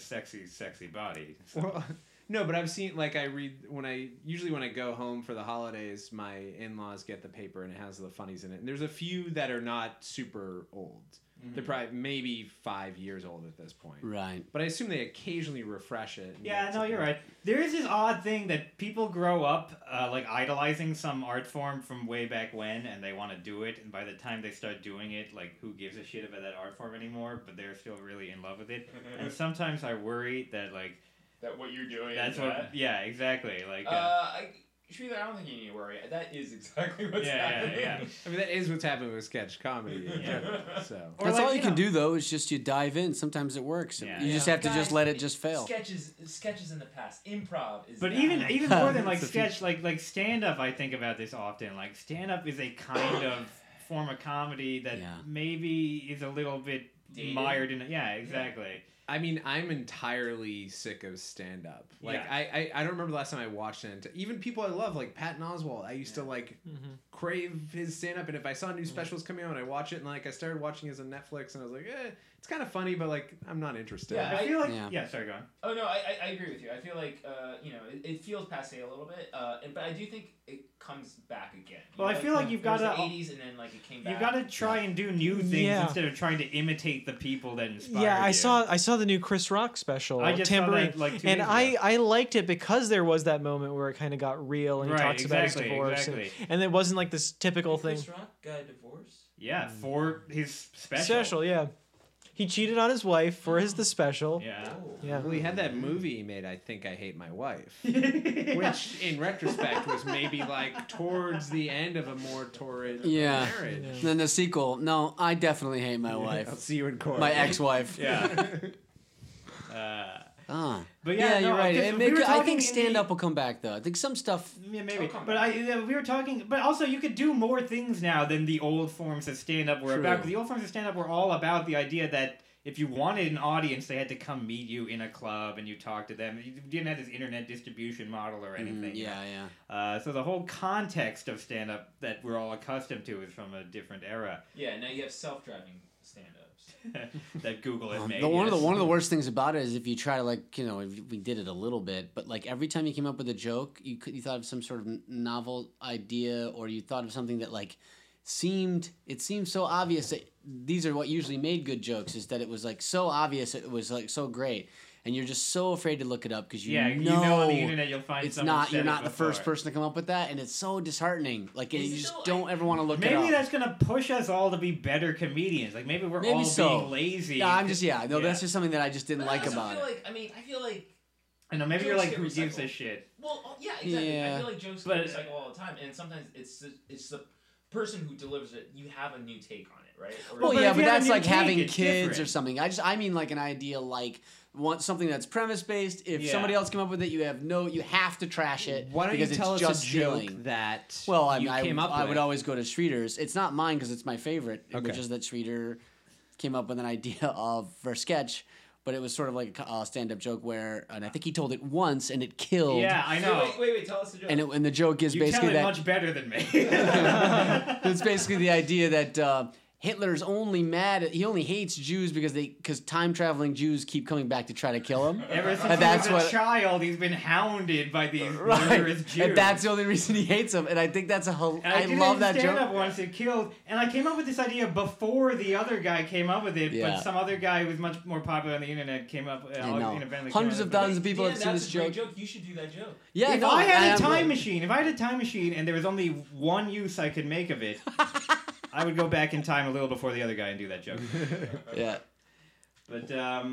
sexy body. So.
Well, no, but I've seen like I read when I go home for the holidays, my in-laws get the paper and it has the funnies in it. And there's a few that are not super old. They're probably maybe 5 years old at this point.
Right.
But I assume they occasionally refresh it. and
Yeah,
get
no, you're
something.
right. There is this odd thing that people grow up like idolizing some art form from way back when, and they want to do it. And by the time they start doing it, like who gives a shit about that art form anymore? But they're still really in love with it. And sometimes I worry that like
That what you're doing.
that's
is
what.
that?
Yeah, exactly. Like.
Shreedar, I don't think you need to worry. That is exactly what's
Yeah,
happening.
yeah.
I mean, that is what's happening with sketch comedy. in general, So.
Or
That's
like,
all you can
know-
do, though, is just you dive in. Sometimes it works.
Yeah.
You just
Yeah.
have to just
Guys,
let it just fail.
Sketches in the past. Improv is.
But
now.
even more than like
It's a
sketch, like stand up, I think about this often. Like stand up is a kind of form of comedy that
Yeah.
maybe is a little bit
Dated?
mired in. Yeah, exactly.
I mean, I'm entirely sick of stand up. Like,
Yeah.
I don't remember the last time I watched it. Even people I love, like Patton Oswalt, I used to like crave his stand up. And if I saw new specials coming out, I watch it. And like, I started watching his on Netflix, and I was like, it's kind of funny, but like, I'm not interested.
Yeah,
I feel like
Yeah.
Sorry, go on.
Oh no, I agree with you. I feel like it feels passe a little bit, but I do think it comes back again.
Well, I feel like you've got
the
to.
'80s and then like it came back.
You got to try and do new things
Yeah.
instead of trying to imitate the people that inspire
yeah,
you.
I saw the new Chris Rock special,
I just saw
Tambourine,
that, like, 2
and
days ago.
I liked it because there was that moment where it kind of got real and he
Right,
talks about his
exactly,
divorce,
exactly.
and it wasn't like this typical thing.
Chris Rock got a divorce.
Yeah, for his special.
Special, yeah. He cheated on his wife for the special.
Yeah.
Yeah.
Well, he had that movie he made, I Think I Hate My Wife, which in retrospect was maybe like towards the end of a more torrid
Yeah.
marriage.
And then the sequel. No, I definitely hate my
I'll
wife.
see you in court.
My ex-wife.
Yeah. But
Yeah, you're right.
because
It
we were
I
talking
think
in
stand
the-
up will come back though. I think some stuff.
Yeah, maybe. But we were talking. But also, you could do more things now than the old forms of stand-up were
True.
about. 'Cause the old forms of stand-up were all about the idea that if you wanted an audience, they had to come meet you in a club and you talk to them. You didn't have this internet distribution model or anything.
Yeah, yeah.
So the whole context of stand-up that we're all accustomed to is from a different era
Yeah, now you have self-driving stand-ups.
that Google has made.
One of
yes.
the worst things about it is if you try to like if we did it a little bit, but like every time you came up with a joke, you thought of some sort of novel idea, or you thought of something that like seemed so obvious that these are what usually made good jokes, is that it was like so obvious, it was like so great, and you're just so afraid to look it up because you know
on the internet you'll find
it's
someone
not
said
you're
it
not the first
before.
person to come up with that, and it's so disheartening. Like
It's
you just
still,
don't ever want to look it up.
Maybe that's gonna push us all to be better comedians. Like maybe we're
Maybe
all
so.
being lazy.
Yeah, I'm just that's just something that I just didn't
But I
like
also
about
feel
it.
I feel like
I know maybe you're
jokes
like,
get
who gives a
recycled.
shit?
Well, yeah, exactly.
Yeah.
I feel like jokes
But-
get recycled all the time, and sometimes it's the person who delivers it. You have a new take on it, right? Or-
Well,
but
yeah,
if
but
you have a
that's
new
like
take,
having
it's
kids or
different.
something. I mean like an idea like want something that's premise based. If
Yeah.
somebody else came up with it, you have to trash it.
Why don't you
because
tell
it's
us
just
a joke
stealing.
that
Well,
you came up
I
with?
would always go to Schreeder's. It's not mine because it's my favorite, which
Okay.
is that Schreeder came up with an idea for a sketch, but it was sort of like a stand-up joke where, and I think he told it once and it killed.
Yeah, I know.
Wait, tell us the joke.
And the joke is
You tell
basically
it
that
much better than me.
it's basically the idea that Hitler's only he only hates Jews because time traveling Jews keep coming back to try to kill him.
Ever since
And that's
he was a
what-
child, he's been hounded by these
Right,
murderous Jews.
and that's the only reason he hates him. And I think that's
And
I
did
love
it
that
in
joke.
stand-up once. It killed, and I came up with this idea before the other guy came up with it.
Yeah.
But some other guy who was much more popular on the internet came up.
I know.
inadvertently came
Hundreds
up
of
with it.
thousands of people
Dan,
have seen
that's
this
a great
joke.
joke. You should do that joke.
Yeah,
If
no,
I had
am
a time
really-
machine, and there was only one use I could make of it, I would go back in time a little before the other guy and do that joke.
Yeah.
But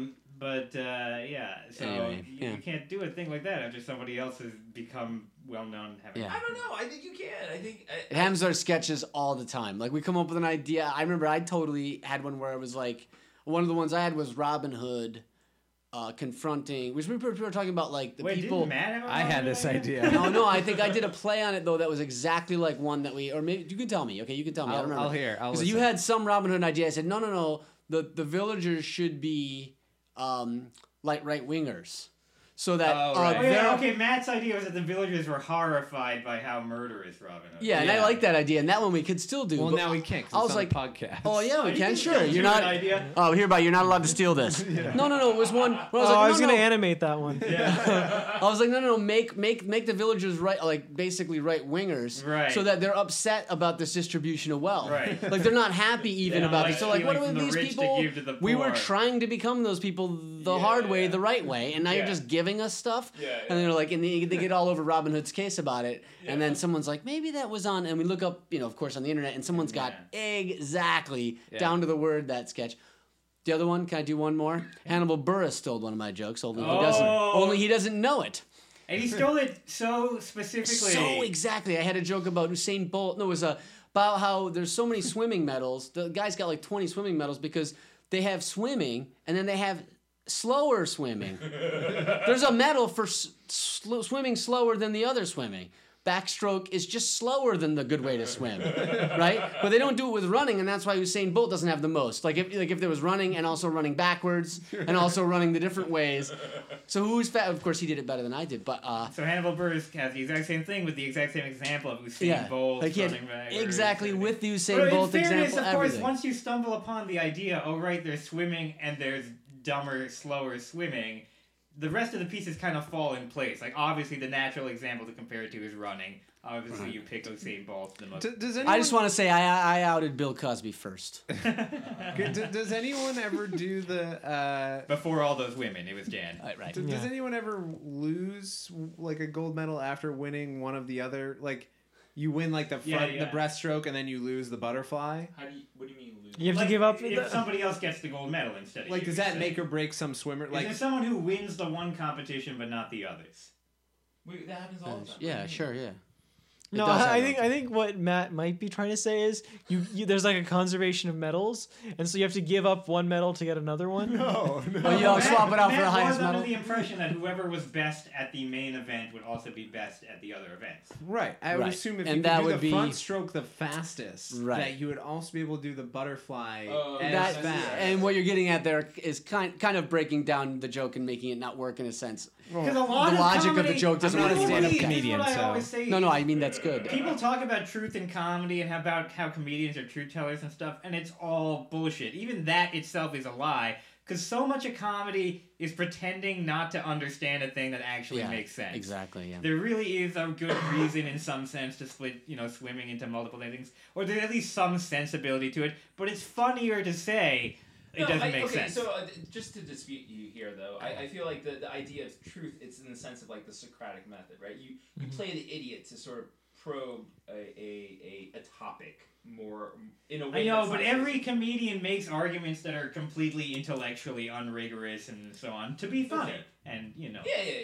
yeah. So
Anyway,
you,
yeah.
you can't do a thing like that after somebody else has become well known. Having
Yeah.
I don't know. I think you can. I think.
It happens with our sketches all the time. Like we come up with an idea. I remember I totally had one where it was like one of the ones I had was Robin Hood confronting. Which we were talking about like the
Wait,
people.
didn't Matt have a
I had
Robin
this
Hood
idea.
No, I think I did a play on it though that was exactly like one that or maybe you can tell me. Okay, you can tell me. I don't remember.
I'll hear. I'll
So you
listen.
had some Robin Hood idea. I said no. The villagers should be like right wingers, so that
Oh, right.
Oh, yeah,
they're-
okay, Matt's idea was that the villagers were horrified by how murderous Robin Hood.
Yeah, and I
Yeah.
like that idea, and that one we could still do.
Well,
but
now we can't. 'Cause
I was
it's
like,
on a podcast.
oh yeah, we
You
can.
can
Sure,
still
you're
do
not.
an idea.
Oh, hereby you're not allowed to steal this. No. It was one. Where
I was
no,
gonna animate that one.
I was like, no. Make the villagers right, like basically right wingers,
Right.
so that they're upset about this distribution of wealth.
Right.
Like they're not happy even
don't
about
like
it. So like, what
stealing
are
from the
these
rich to
people?
give to the
We were
poor.
trying to become those people the hard way, the right way, and now you're
Yeah.
just giving us stuff.
Yeah,
And they're like, and they get all over Robin Hood's case about it, and then someone's like, maybe that was on, and we look up, of course, on the internet, and someone's got exactly down to the word that sketch. The other one, can I do one more? Hannibal Buress stole one of my jokes, only he doesn't know it.
And he stole it so specifically.
So exactly. I had a joke about Usain Bolt. No, it was about how there's so many swimming medals. The guy's got like 20 swimming medals because they have swimming and then they have slower swimming. There's a medal for swimming slower than the other swimming. Backstroke is just slower than the good way to swim, right? But they don't do it with running, and that's why Usain Bolt doesn't have the most. Like if there was running and also running backwards and also running the different ways. So who's fat? Of course, he did it better than I did, but
So Hannibal Buress has the exact same thing with the exact same example of Usain Bolt
like he had
running backwards.
exactly with the
But
Usain
in
Bolt
fairness,
example,
of course,
everything.
once you stumble upon the idea, oh right, there's swimming and there's dumber, slower swimming, the rest of the pieces kind of fall in place. Like obviously, the natural example to compare it to is running. Obviously, you pick Usain Bolt. The most.
Does anyone,
I just want to say I outed Bill Cosby first.
does anyone ever do the?
Before all those women, it was Dan.
Right.
Does anyone ever lose like a gold medal after winning one of the other? Like, You win like the front,
Yeah.
the breaststroke, and then you lose the butterfly.
What do you mean lose?
You have
Like,
to give up.
if somebody else gets the gold medal instead of
Like,
you,
does that make or break some swimmer?
Is
Like,
there someone who wins the one competition but not the others?
That happens all the time.
Yeah, sure, yeah. It
No,
does
I
happen.
think what Matt might be trying to say is you there's like a conservation of medals, and so you have to give up one medal to get another one.
no.
Oh, you always swap it out for the
Matt
highest
was under
medal.
the impression that whoever was best at the main event would also be best at the other events.
Right. I would
Right.
assume if
And
you
that
could do
would
the
be-
front stroke the fastest,
Right.
that you would also be able to do the butterfly
Oh,
as
That,
fast.
and what you're getting at there is kind of breaking down the joke and making it not work in a sense.
Because a lot
The
of
logic of the
comedy-
joke doesn't
I'm not a
People
stand-up
really-
comedian,
this is what I
so-
always say.
No, I mean that's good.
People talk about truth in comedy and about how comedians are truth tellers and stuff, and it's all bullshit. Even that itself is a lie, because so much of comedy is pretending not to understand a thing that actually makes sense.
Exactly. Yeah.
There really is a good reason, in some sense, to split, swimming into multiple things, or there's at least some sensibility to it. But it's funnier to say it doesn't make sense.
So just to dispute you here, though, I feel like the idea of truth, it's in the sense of like the Socratic method, right? You play the idiot to sort of probe a topic more in a way.
I know,
that's
but
not
every comedian makes arguments that are completely intellectually unrigorous and so on to be funny.
Okay.
And
Yeah.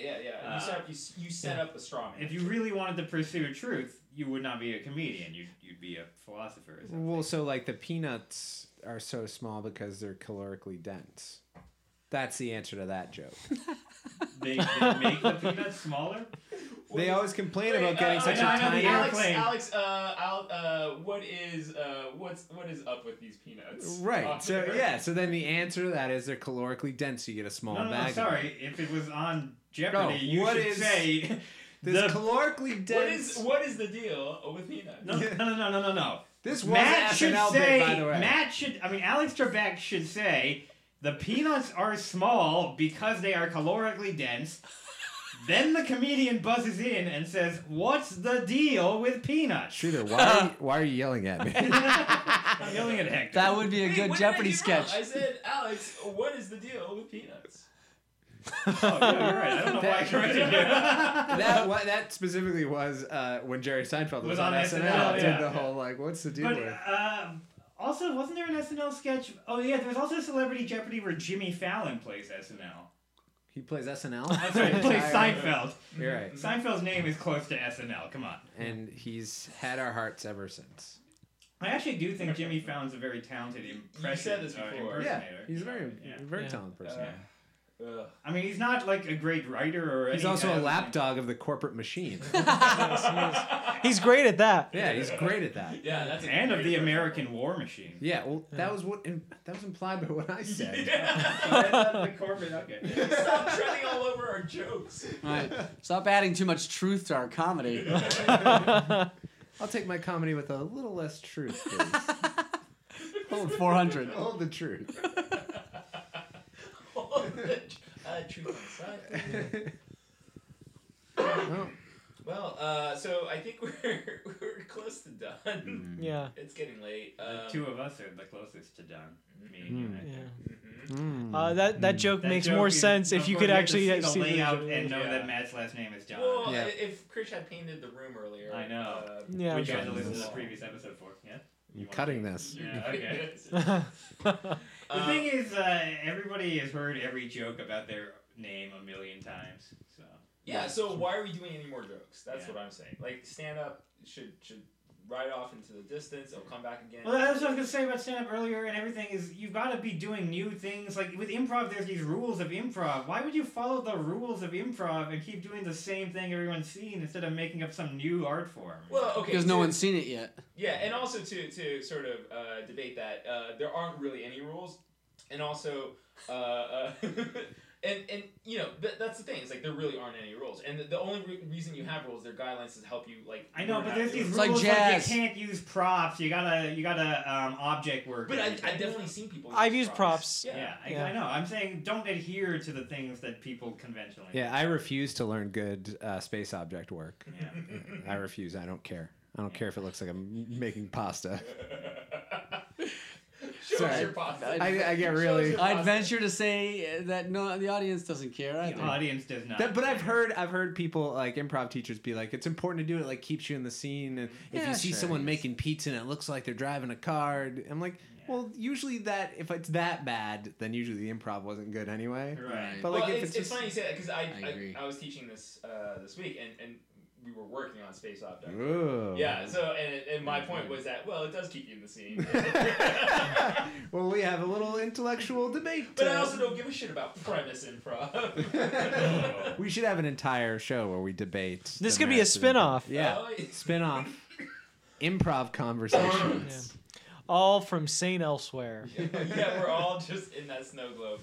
You set up a straw man.
if you really wanted to pursue truth, you would not be a comedian. You'd be a philosopher or something.
Well, so like the peanuts are so small because they're calorically dense. That's the answer to that joke.
They make the peanuts smaller.
They always complain about getting such a
I know the
tiny.
airplane.
Alex, what is up with these peanuts?
Right. So yeah. So then the answer to that is they're calorically dense. So you get a small
No,
bag.
sorry. If it was on Jeopardy,
No,
you
what
should
is-
say
This
the.
calorically dense.
What is the deal with peanuts?
No.
This was
Matt
an
should
SNL
say.
bit, by the way.
Alex Trebek should say the peanuts are small because they are calorically dense. Then the comedian buzzes in and says, "What's the deal with peanuts?"
Shooter, why are you yelling at me?
I'm yelling at Hector.
That would be a
Wait,
good
what did I
Jeopardy
do wrong?
sketch.
I said, Alex, what is the deal with peanuts?
Oh, yeah, you're right. I don't know why I corrected you.
that specifically was when Jerry Seinfeld was on SNL.
SNL,
Did
yeah.
the whole like, what's the deal
But
with?
also, wasn't there an SNL sketch? Oh yeah, there was also Celebrity Jeopardy where Jimmy Fallon plays SNL.
He plays SNL.
That's right, he plays Seinfeld.
You're right.
Seinfeld's name is close to SNL. Come on.
And he's had our hearts ever since.
I actually do think Jimmy Fallon's a very talented
said this before.
Yeah,
impersonator.
he's a very,
Yeah.
very
Yeah.
talented person.
I mean, he's not like a great writer or.
He's
any
also a
kind of-
lapdog of the corporate machine.
He's great at that.
Yeah, he's great at that.
Yeah, that's a
And of
great
the
impression.
American War Machine.
Yeah, well, that was implied by what I said.
The corporate. Okay.
Stop treading all over our jokes.
All right. Stop adding too much truth to our comedy.
I'll take my comedy with a little less truth, please.
Hold 400.
Hold the truth.
Truth on the side.
Oh,
Well, so I think we're close to done.
Yeah.
It's getting late.
The two of us are the closest to done. Me and you. I think.
That joke
That
makes
joke
more
is-
sense if
of
you
course,
could
have to
actually
see the
see the
layout
visual.
and know
Yeah.
that Matt's last name is John.
Well,
Yeah.
if Krish had painted the room earlier.
I know.
Yeah.
Which you had to
Okay.
listen to the previous episode for. Yeah.
I'm
You want
cutting
to-
this.
Yeah. Okay.
Yeah.
The thing is, everybody has heard every joke about their name a million times. So.
Yeah, so why are we doing any more jokes? That's
Yeah.
what I'm saying. Like, stand up should ride off into the distance. It'll come back again.
Well, that's what I was gonna say about stand-up earlier and everything. Is you've got to be doing new things. Like with improv, there's these rules of improv. Why would you follow the rules of improv and keep doing the same thing everyone's seen instead of making up some new art form?
Well, okay.
Because no one's seen it yet.
Yeah, and also to sort of debate that, there aren't really any rules, and also, and you know that's the thing. It's like there really aren't any rules, and the only reason you have rules, they're guidelines to help you like.
I know,
learn
but
how to
there's
do
these
it.
It's like
rules
jazz.
you can't use props. You gotta object work.
But
and
I've
everything.
definitely seen people.
I've used props.
Yeah,
Yeah.
I know. I'm saying don't adhere to the things that people conventionally.
Yeah, I refuse to learn good space object work.
Yeah.
I refuse. I don't care. I don't care if it looks like I'm making pasta.
Show us
Sorry.
your pasta.
I get
Show us
really.
your
I'd
pasta.
venture to say that no, the audience doesn't care
The
either.
audience does not.
But I've heard people like improv teachers be like, it's important to do it. Like keeps you in the scene, and if
Yeah,
you see
sure.
someone making pizza and it looks like they're driving a car, I'm like, well, usually that if it's that bad, then usually the improv wasn't good anyway.
Right.
But
Well,
like if
it's
just,
funny you say that because
I agree.
I was teaching this this week and we were working on Space Opera.
Ooh.
Yeah. So and my point was that well it does keep you in the scene.
Well, we have a little intellectual debate.
But I also don't give a shit about premise improv.
We should have an entire show where we debate.
This
the
could be a
merits of
spin-off.
improv. Yeah,
Oh, yeah.
spin-off. Improv conversations.
All from St. Elsewhere.
Yeah, we're all just in that snow globe.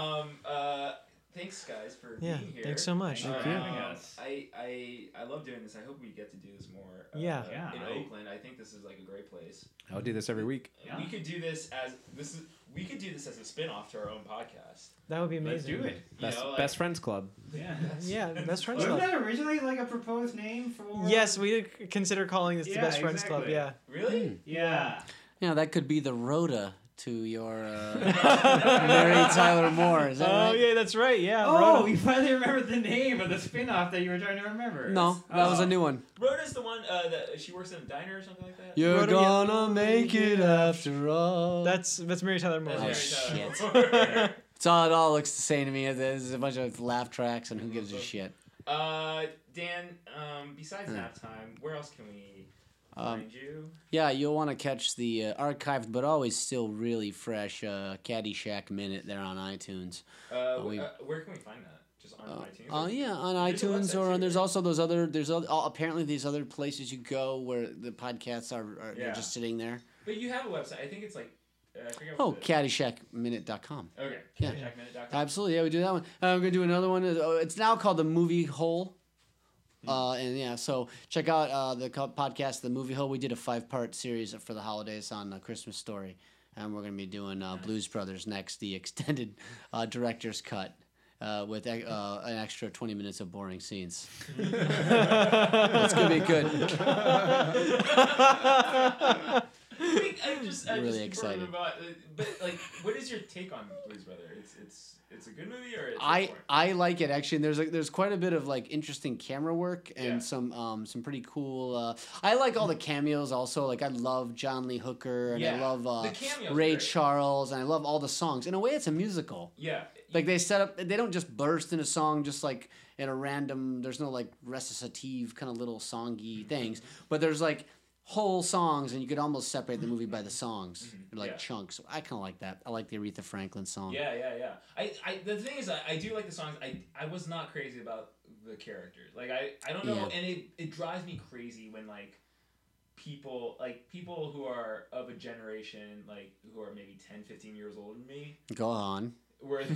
Thanks guys for
Yeah,
being here.
thanks so much.
Thank you for having us.
I love doing this. I hope we get to do this more.
Yeah.
In Oakland, I think this is like a great place.
I'll do this every week.
Yeah.
We could do this as a spin-off to our own podcast.
That would be
Let's
amazing.
do it.
You know, like-
Best Friends Club.
Yeah.
Yeah, best friends
Wasn't
club.
that originally like a proposed name for?
Yes, we did consider calling this the
Yeah,
best friends club.
exactly.
Yeah.
Really?
Yeah.
Yeah, that could be the Rhoda to your Mary Tyler Moore. Is that
Oh
right?
yeah,
that's right. Yeah.
Oh,
Rhoda.
we finally remembered the name of the spin-off that you were trying to remember.
No, that was a new one.
Rhoda's the one that she works in a diner or something like that.
You're
Rhoda,
gonna make it after all.
That's Mary Tyler Moore.
That's
Oh,
Mary
shit.
Tyler Moore.
It's all it all looks the same to me. There's a bunch of laugh tracks, and who gives a shit?
Dan, besides nap time, where else can we find you?
Yeah, you'll want to catch the archived but always still really fresh Caddyshack Minute there on iTunes.
Where can we find that? Just on iTunes?
Yeah, on
There's a
iTunes,
website
or
too,
there's
right?
also those other apparently these other places you go where the podcasts are they're
Yeah.
just sitting there.
But you have a website. I think it's like I forget
Oh,
what it is.
CaddyshackMinute.com.
Okay.
Yeah.
CaddyshackMinute.com.
Absolutely, yeah, we do that one. We're gonna do another one. It's now called the Movie Hole. And yeah, so check out the podcast, The Movie Hole. We did a 5-part series for the holidays on Christmas Story, and we're gonna be doing Blues Brothers next, the extended director's cut. With an extra 20 minutes of boring scenes. It's gonna be good.
I'm just
Really excited.
About, but like, what is your take on Blues Brother? It's a good movie or it's
I like it actually. And there's quite a bit of like interesting camera work and
Yeah.
some pretty cool. I like all the cameos also. Like I love John Lee Hooker and I
Yeah.
love
The cameos are
Ray
great.
Charles and I love all the songs. In a way, it's a musical.
yeah.
Like they set up, they don't just burst in a song just like in a random. There's no like recitative kind of little songy things, but there's like whole songs, and you could almost separate the movie by the songs, like
Yeah.
chunks. I kind of like that. I like the Aretha Franklin song.
Yeah. I the thing is, I do like the songs. I was not crazy about the characters. Like I don't know,
Yeah.
and it drives me crazy when like people who are of a generation like who are maybe 10, 15 years older than me,
Go on.
where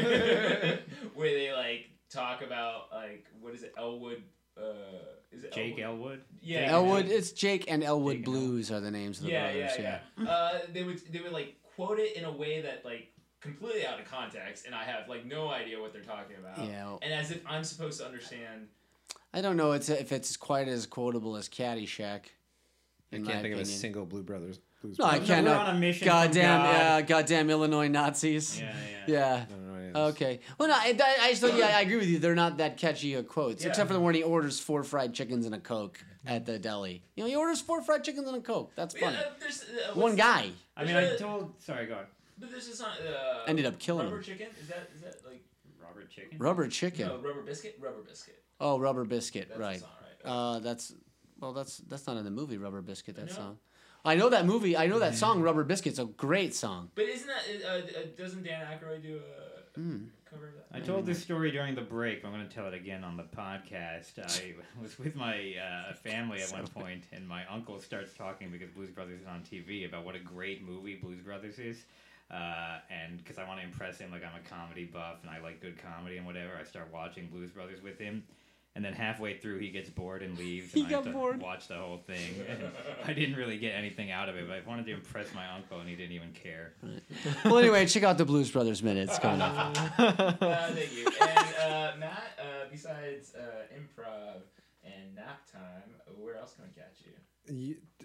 where they like talk about like what is it, Elwood? Is it
Jake
Elwood?
Elwood.
Yeah,
Elwood, it's Jake and Elwood
Jake and
Blues are the names of the brothers.
They would like quote it in a way that like completely out of context, and I have like no idea what they're talking about.
Yeah.
And as if I'm supposed to understand.
I don't know if it's quite as quotable as Caddyshack.
I
In
can't
my
think of a
opinion.
single Blues Brothers.
No, I
No,
can't.
we're on a mission from
Goddamn,
God.
goddamn Illinois Nazis.
Yeah.
Yeah.
I don't know what it is.
Okay. Well, no, I still, yeah, I agree with you. They're not that catchy of quotes,
Yeah.
except for the one he orders 4 fried chickens and a Coke at the deli. You know, he orders 4 fried chickens and a Coke. That's funny.
There's,
One guy
I mean, I told. Sorry, go on.
But there's this song.
ended up killing
Rubber
him.
Chicken. Is that like
Robert Chicken.
Rubber chicken.
no Rubber Biscuit? Rubber Biscuit.
Oh, Rubber Biscuit.
That's
right.
the song, right?
That's not in the movie Rubber Biscuit. That
No.
song. I know that movie. I know that song. Rubber Biscuit's a great song.
But isn't that doesn't Dan Aykroyd do a cover of that?
I told this story during the break, but I'm going to tell it again on the podcast. I was with my family at one point, and my uncle starts talking because Blues Brothers is on TV about what a great movie Blues Brothers is. And because I want to impress him, like I'm a comedy buff and I like good comedy and whatever, I start watching Blues Brothers with him. And then halfway through, he gets bored and leaves. And I have to watch the whole thing. And I didn't really get anything out of it, but I wanted to impress my uncle, and he didn't even care.
Well, anyway, check out the Blues Brothers minutes coming up.
Thank you. And Matt, besides improv and nap time, where else can we catch you?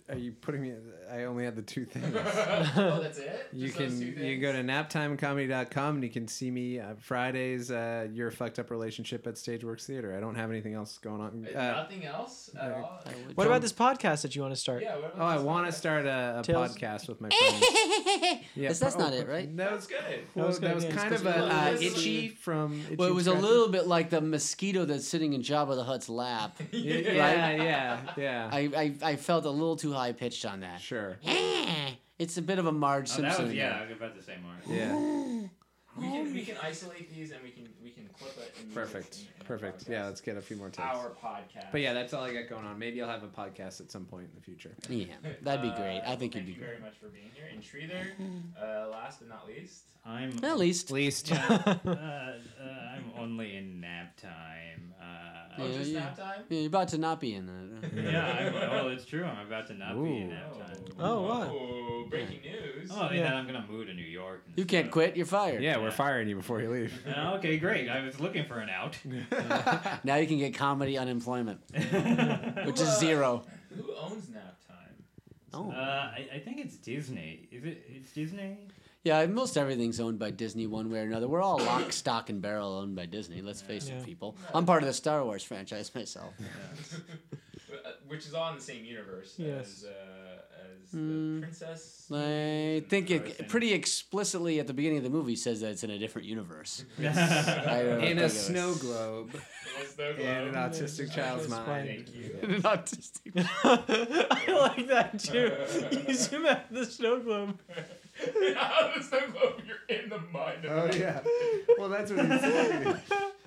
Are you putting me? I only had the two things.
Oh, that's it?
You
Just those
can
two
you can
things?
go to naptimecomedy.com and you can see me Fridays. Your fucked up relationship at Stageworks Theater. I don't have anything else going on.
Nothing else at all?
What about this podcast that you want to start?
Yeah, what about
Oh, I
this
want to
podcast?
start a
Tales-
podcast with my friends. Yeah,
That's not it, right?
That was
That's good.
well,
was
that
good,
was
yeah, it's
kind of
'cause
a
it was-
itchy from. Itchy
Well, it was a
Scratchy.
little bit like the mosquito that's sitting in Jabba the Hutt's lap.
Yeah.
I felt a little too high pitched on that.
Sure.
It's a bit of a Marge
Oh, that
Simpson.
was I was about to say more.
Yeah.
We can isolate these and we can clip it. And use
Perfect.
it in a
Perfect.
podcast.
Yeah, let's get a few more takes.
Our podcast.
But yeah, that's all I got going on. Maybe I'll have a podcast at some point in the future.
Yeah, that'd be great. I think
thank
you'd be
you
great.
very much for being here. And Sridhar, last but not least.
I'm
At least.
Least.
I'm only in nap time.
Oh, just
yeah.
nap time?
Yeah, you're about to not be in that.
Well, it's true. I'm about to not be in nap time.
Oh, what?
Oh, breaking news.
Oh,
Yeah.
then I'm gonna move to New York. and
You can't
stuff.
quit. You're fired.
Yeah, we're firing you before you leave.
Okay, great. I was looking for an out.
Now you can get comedy unemployment, which is zero.
Who owns nap time?
Oh.
I think it's Disney. It's Disney?
Yeah, most everything's owned by Disney one way or another. We're all lock, stock, and barrel owned by Disney. Let's face
Yeah.
it, people. I'm part of the Star Wars franchise myself.
Which is all in the same universe
Yes.
as the princess.
I think it pretty explicitly at the beginning of the movie says that it's in a different universe. I don't
In
think
a
it
snow
was.
globe.
What's the
And an
globe?
autistic child's
That's
mind.
Thank you.
An autistic.
I like that too. You zoom out the snow globe.
Out of the snow globe, you're in the mind of
Oh
the
yeah. Well, that's what he's saying.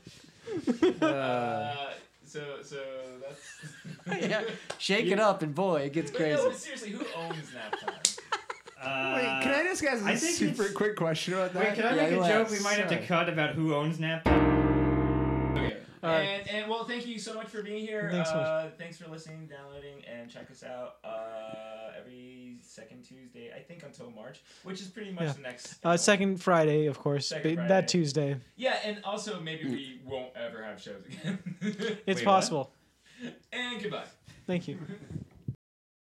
So that's.
Yeah. Shake it up, and boy, it gets
But
crazy.
no, seriously, who owns nap time?
Wait, can I just ask
I
a
think
super
it's-
quick question about that?
Wait, can I
Yeah,
make a
go
joke
ahead.
we might have to
Sorry.
cut about who owns nap time?
Okay.
All right.
And well, thank you so much for being here.
Thanks so much.
Thanks for listening, downloading, and check us out every second Tuesday, I think, until March, which is pretty much
Yeah.
the next.
Second Friday, of course.
Second Friday.
That Tuesday.
Yeah, and also maybe we won't ever have shows again.
It's
Wait, what?
possible.
And goodbye.
Thank you.